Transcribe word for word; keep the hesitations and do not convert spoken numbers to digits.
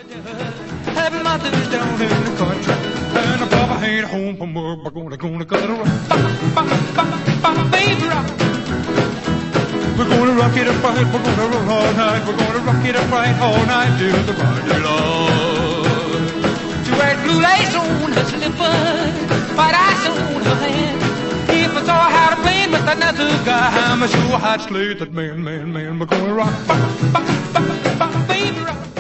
Have mothers down in the country, and a papa ain't home from work. We're gonna, gonna cut it rock, baby rock. We're gonna rock it up right, we're gonna roll all night. We're gonna rock it up right all night till the Friday Lord. She wears blue lace on her slipper, white ice on her hand. If I saw how to play with another guy, I'm sure I'd slay that man, man, man. We're gonna rock, baby rock.